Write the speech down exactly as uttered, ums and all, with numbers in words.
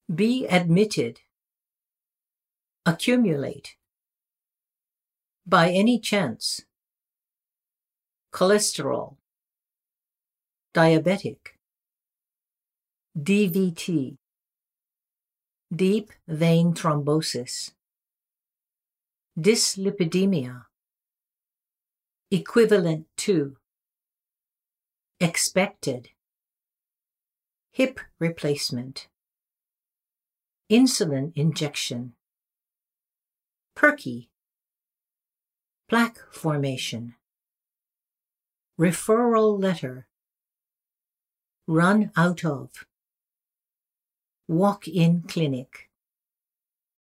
Be admitted. Accumulate. By any chance. Cholesterol. Diabetic. D V T. Deep vein thrombosis. Dyslipidemia. Equivalent to. Expected. Hip replacement. Insulin injection. Perky. Plaque formation. Referral letter. Run out of. Walk-in clinic.